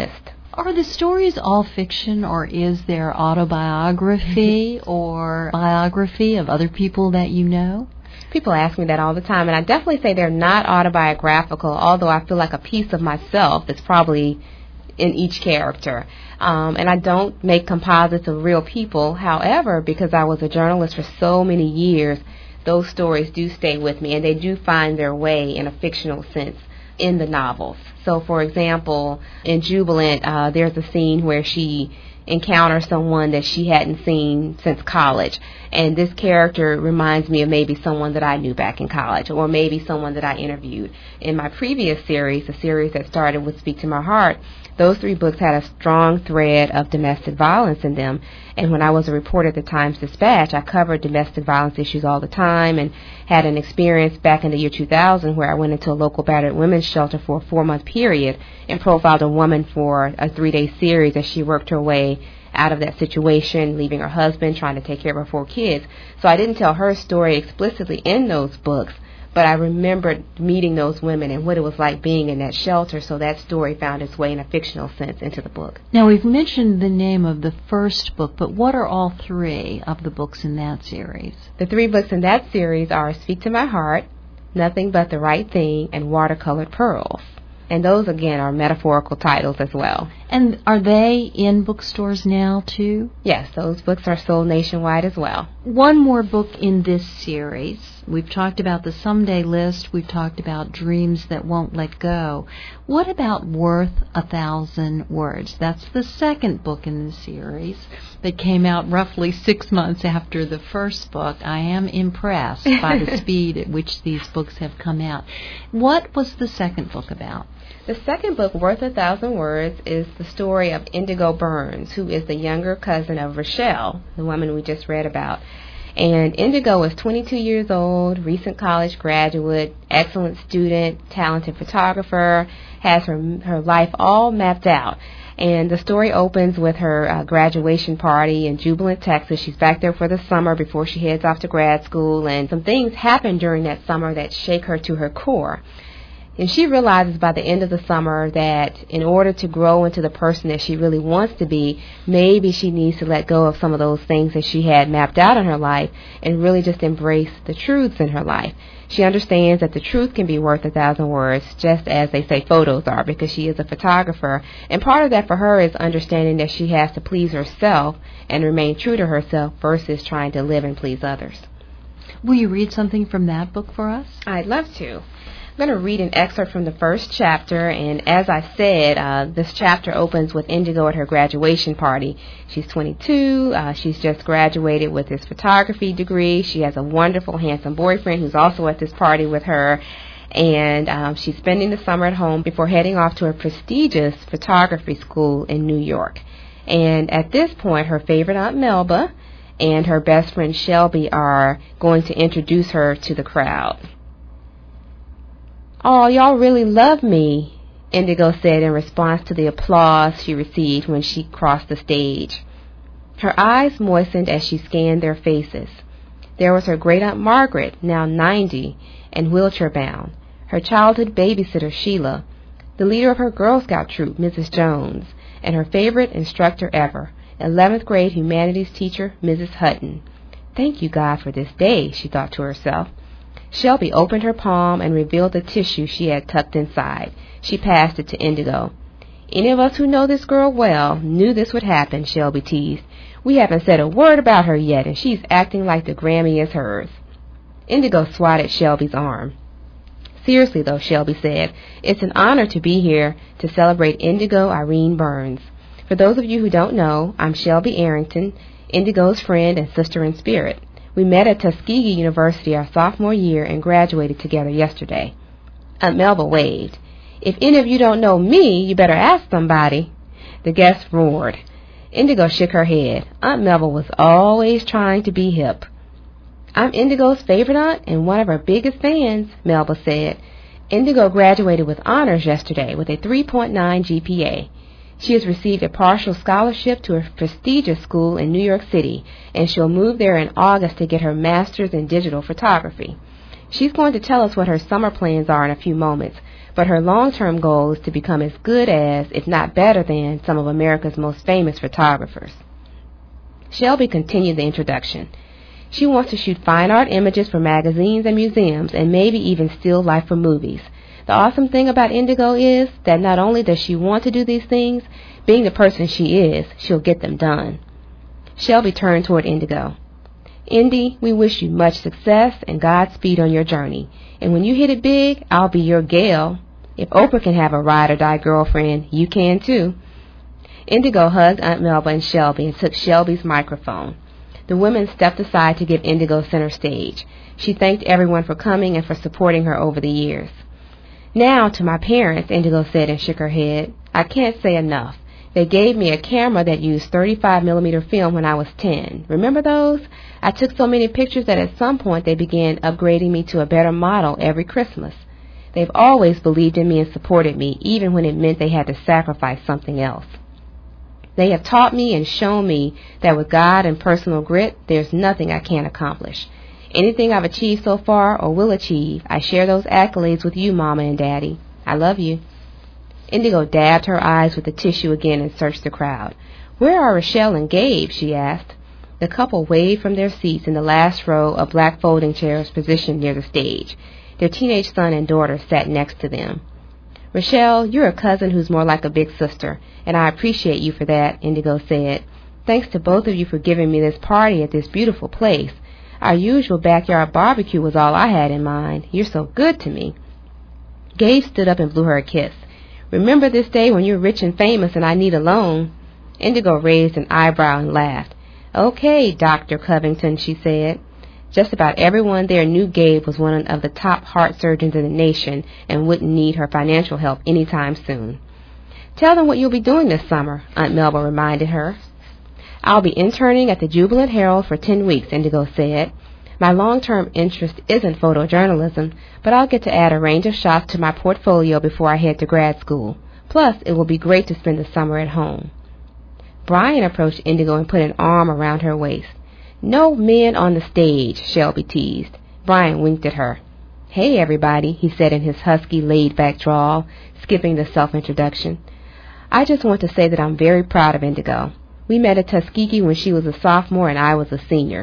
Are the stories all fiction, or is there autobiography or biography of other people that you know? People ask me that all the time, and I definitely say they're not autobiographical, although I feel like a piece of myself is probably in each character. Um, and I don't make composites of real people. However, because I was a journalist for so many years, those stories do stay with me, and they do find their way in a fictional sense in the novels. So, for example, in Jubilant, uh, there's a scene where she encounters someone that she hadn't seen since college, and this character reminds me of maybe someone that I knew back in college, or maybe someone that I interviewed. In my previous series, a series that started with Speak to My Heart, those three books had a strong thread of domestic violence in them. And when I was a reporter at the Times-Dispatch, I covered domestic violence issues all the time, and had an experience back in the year two thousand where I went into a local battered women's shelter for a four-month period and profiled a woman for a three-day series as she worked her way out of that situation, leaving her husband, trying to take care of her four kids. So I didn't tell her story explicitly in those books, but I remembered meeting those women and what it was like being in that shelter, so that story found its way in a fictional sense into the book. Now, we've mentioned the name of the first book, but what are all three of the books in that series? The three books in that series are Speak to My Heart, Nothing But the Right Thing, and Watercolored Pearls. And those, again, are metaphorical titles as well. And are they in bookstores now, too? Yes, those books are sold nationwide as well. One more book in this series. We've talked about the Someday List. We've talked about Dreams That Won't Let Go. What about Worth a Thousand Words? That's the second book in the series that came out roughly six months after the first book. I am impressed by the speed at which these books have come out. What was the second book about? The second book, Worth a Thousand Words, is the story of Indigo Burns, who is the younger cousin of Rochelle, the woman we just read about. And Indigo is twenty-two years old, recent college graduate, excellent student, talented photographer, has her her life all mapped out. And the story opens with her uh, graduation party in Jubilant, Texas. She's back there for the summer before she heads off to grad school, and some things happen during that summer that shake her to her core. And she realizes by the end of the summer that in order to grow into the person that she really wants to be, maybe she needs to let go of some of those things that she had mapped out in her life and really just embrace the truths in her life. She understands that the truth can be worth a thousand words, just as they say photos are, because she is a photographer. And part of that for her is understanding that she has to please herself and remain true to herself versus trying to live and please others. Will you read something from that book for us? I'd love to. I'm going to read an excerpt from the first chapter, and as I said, uh, this chapter opens with Indigo at her graduation party. She's twenty-two, uh, she's just graduated with his photography degree, she has a wonderful, handsome boyfriend who's also at this party with her, and um, she's spending the summer at home before heading off to a prestigious photography school in New York. And at this point, her favorite Aunt Melba and her best friend Shelby are going to introduce her to the crowd. "Oh, y'all really love me," Indigo said in response to the applause she received when she crossed the stage. Her eyes moistened as she scanned their faces. There was her great-aunt Margaret, now ninety, and wheelchair-bound, her childhood babysitter Sheila, the leader of her Girl Scout troop, Missus Jones, and her favorite instructor ever, eleventh grade humanities teacher, Missus Hutton. "Thank you, God, for this day," she thought to herself. Shelby opened her palm and revealed the tissue she had tucked inside. She passed it to Indigo. "Any of us who know this girl well knew this would happen," Shelby teased. "We haven't said a word about her yet, and she's acting like the Grammy is hers." Indigo swatted Shelby's arm. "Seriously, though," Shelby said, "it's an honor to be here to celebrate Indigo Irene Burns. For those of you who don't know, I'm Shelby Arrington, Indigo's friend and sister in spirit. We met at Tuskegee University our sophomore year and graduated together yesterday." Aunt Melba waved. "If any of you don't know me, you better ask somebody." The guests roared. Indigo shook her head. Aunt Melba was always trying to be hip. "I'm Indigo's favorite aunt and one of her biggest fans," Melba said. "Indigo graduated with honors yesterday with a three point nine G P A. She has received a partial scholarship to a prestigious school in New York City, and she'll move there in August to get her master's in digital photography. She's going to tell us what her summer plans are in a few moments, but her long-term goal is to become as good as, if not better than, some of America's most famous photographers. Shelby continued the introduction. She wants to shoot fine art images for magazines and museums, and maybe even still life for movies. The awesome thing about Indigo is that not only does she want to do these things, being the person she is, she'll get them done. Shelby turned toward Indigo. Indy, we wish you much success and Godspeed on your journey. And when you hit it big, I'll be your gal. If Oprah can have a ride-or-die girlfriend, you can too. Indigo hugged Aunt Melba and Shelby and took Shelby's microphone. The women stepped aside to give Indigo center stage. She thanked everyone for coming and for supporting her over the years. Now, to my parents, Indigo said and shook her head, I can't say enough. They gave me a camera that used thirty-five millimeter film when I was ten. Remember those? I took so many pictures that at some point they began upgrading me to a better model every Christmas. They've always believed in me and supported me, even when it meant they had to sacrifice something else. They have taught me and shown me that with God and personal grit, there's nothing I can't accomplish. Anything I've achieved so far or will achieve, I share those accolades with you, Mama and Daddy. I love you. Indigo dabbed her eyes with the tissue again and searched the crowd. Where are Rochelle and Gabe? She asked. The couple waved from their seats in the last row of black folding chairs positioned near the stage. Their teenage son and daughter sat next to them. Rochelle, you're a cousin who's more like a big sister, and I appreciate you for that, Indigo said. Thanks to both of you for giving me this party at this beautiful place. Our usual backyard barbecue was all I had in mind. You're so good to me. Gabe stood up and blew her a kiss. Remember this day when you're rich and famous and I need a loan? Indigo raised an eyebrow and laughed. Okay, Doctor Covington, she said. Just about everyone there knew Gabe was one of the top heart surgeons in the nation and wouldn't need her financial help any time soon. Tell them what you'll be doing this summer, Aunt Melba reminded her. I'll be interning at the Jubilant Herald for ten weeks, Indigo said. My long-term interest isn't photojournalism, but I'll get to add a range of shots to my portfolio before I head to grad school. Plus, it will be great to spend the summer at home. Brian approached Indigo and put an arm around her waist. No men on the stage, Shelby teased. Brian winked at her. Hey, everybody, he said in his husky, laid-back drawl, skipping the self-introduction. I just want to say that I'm very proud of Indigo. We met at Tuskegee when she was a sophomore and I was a senior.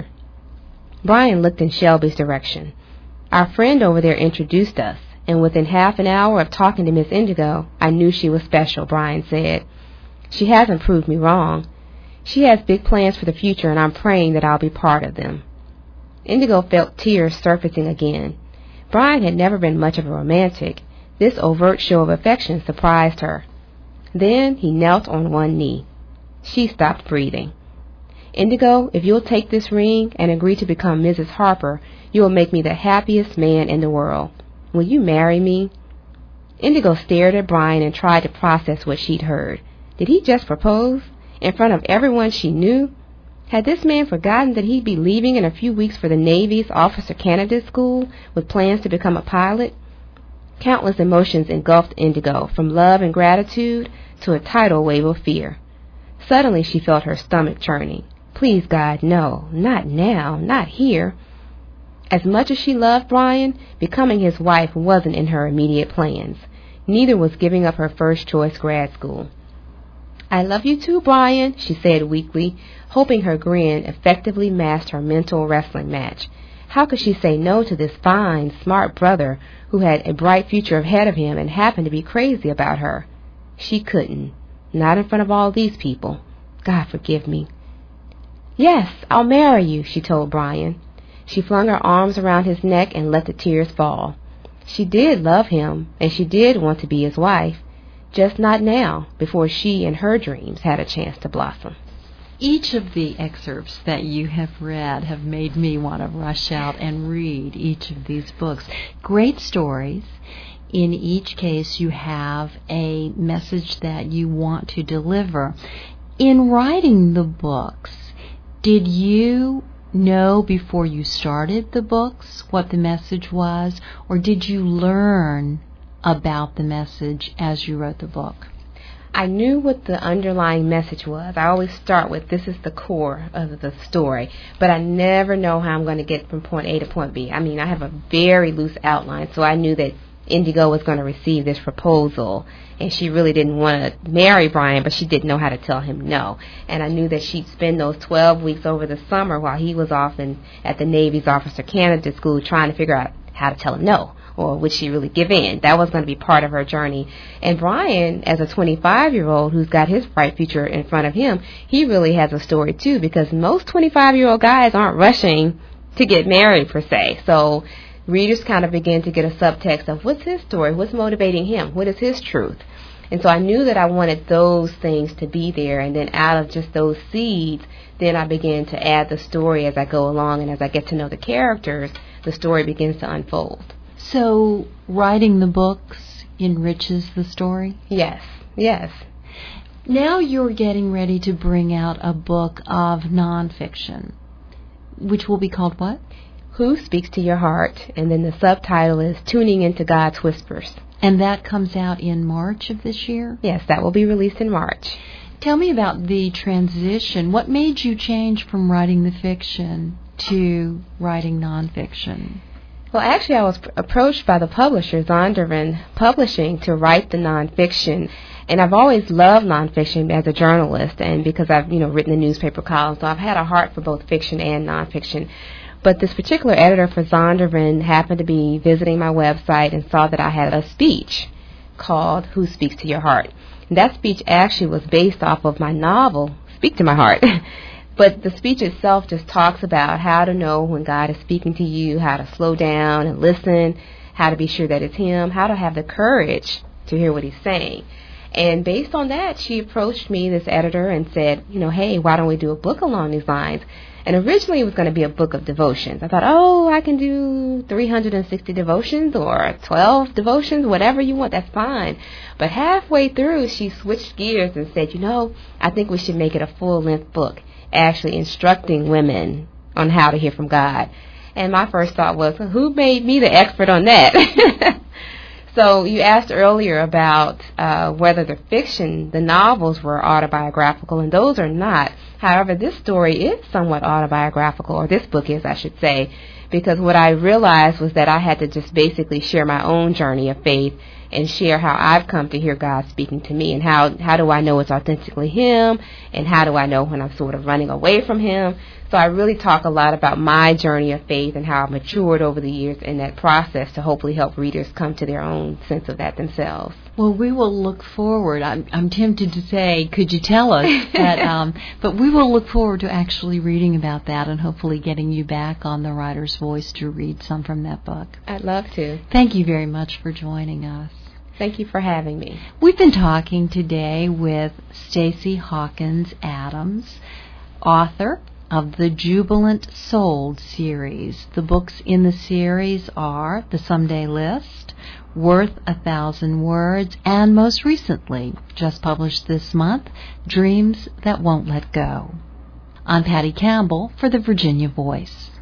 Brian looked in Shelby's direction. Our friend over there introduced us, and within half an hour of talking to Miss Indigo, I knew she was special, Brian said. She hasn't proved me wrong. She has big plans for the future, and I'm praying that I'll be part of them. Indigo felt tears surfacing again. Brian had never been much of a romantic. This overt show of affection surprised her. Then he knelt on one knee. She stopped breathing. Indigo, if you'll take this ring and agree to become Missus Harper, you will make me the happiest man in the world. Will you marry me? Indigo stared at Brian and tried to process what she'd heard. Did he just propose? In front of everyone she knew? Had this man forgotten that he'd be leaving in a few weeks for the Navy's officer candidate school with plans to become a pilot? Countless emotions engulfed Indigo, from love and gratitude to a tidal wave of fear. Suddenly she felt her stomach churning. Please, God, no, not now, not here. As much as she loved Brian, becoming his wife wasn't in her immediate plans. Neither was giving up her first-choice grad school. I love you too, Brian, she said weakly, hoping her grin effectively masked her mental wrestling match. How could she say no to this fine, smart brother who had a bright future ahead of him and happened to be crazy about her? She couldn't. Not in front of all these people. God forgive me. Yes, I'll marry you, she told Brian. She flung her arms around his neck and let the tears fall. She did love him, and she did want to be his wife. Just not now, before she and her dreams had a chance to blossom. Each of the excerpts that you have read have made me want to rush out and read each of these books. Great stories. In each case, you have a message that you want to deliver. In writing the books, did you know before you started the books what the message was, or did you learn about the message as you wrote the book? I knew what the underlying message was. I always start with, this is the core of the story, but I never know how I'm going to get from point A to point B. I mean, I have a very loose outline, so I knew that Indigo was going to receive this proposal, and she really didn't want to marry Brian, but she didn't know how to tell him no. And I knew that she'd spend those twelve weeks over the summer while he was off in, at the Navy's Officer Candidate School trying to figure out how to tell him no, or would she really give in. That was going to be part of her journey. And Brian, as a twenty-five-year-old who's got his bright future in front of him, he really has a story too, because most twenty-five-year-old guys aren't rushing to get married per se. So readers kind of begin to get a subtext of what's his story, what's motivating him, what is his truth. And so I knew that I wanted those things to be there, and then out of just those seeds, then I began to add the story as I go along, and as I get to know the characters, the story begins to unfold. So writing the books enriches the story? Yes, yes. Now you're getting ready to bring out a book of nonfiction, which will be called what? Who Speaks to Your Heart, and then the subtitle is Tuning into God's Whispers. And that comes out in March of this year? Yes, that will be released in March. Tell me about the transition. What made you change from writing the fiction to writing nonfiction? Well, actually, I was approached by the publisher, Zondervan Publishing, to write the nonfiction. And I've always loved nonfiction as a journalist, and because I've, you know, written the newspaper columns, so I've had a heart for both fiction and nonfiction. But this particular editor for Zondervan happened to be visiting my website and saw that I had a speech called Who Speaks to Your Heart. And that speech actually was based off of my novel, Speak to My Heart. But the speech itself just talks about how to know when God is speaking to you, how to slow down and listen, how to be sure that it's Him, how to have the courage to hear what He's saying. And based on that, she approached me, this editor, and said, you know, hey, why don't we do a book along these lines? And originally it was going to be a book of devotions. I thought, oh, I can do three hundred sixty devotions or twelve devotions, whatever you want, that's fine. But halfway through, she switched gears and said, you know, I think we should make it a full-length book, actually instructing women on how to hear from God. And my first thought was, who made me the expert on that? So you asked earlier about uh, whether the fiction, the novels were autobiographical, and those are not. However, this story is somewhat autobiographical, or this book is, I should say, because what I realized was that I had to just basically share my own journey of faith and share how I've come to hear God speaking to me, and how, how do I know it's authentically Him, and how do I know when I'm sort of running away from Him. So I really talk a lot about my journey of faith and how I've matured over the years in that process to hopefully help readers come to their own sense of that themselves. Well, we will look forward. I'm, I'm tempted to say, could you tell us? that, um, but we will look forward to actually reading about that and hopefully getting you back on The Writer's Voice to read some from that book. I'd love to. Thank you very much for joining us. Thank you for having me. We've been talking today with Stacey Hawkins Adams, author of the Jubilant Souled series. The books in the series are The Someday List, Worth a Thousand Words, and most recently, just published this month, Dreams That Won't Let Go. I'm Patty Campbell for the Virginia Voice.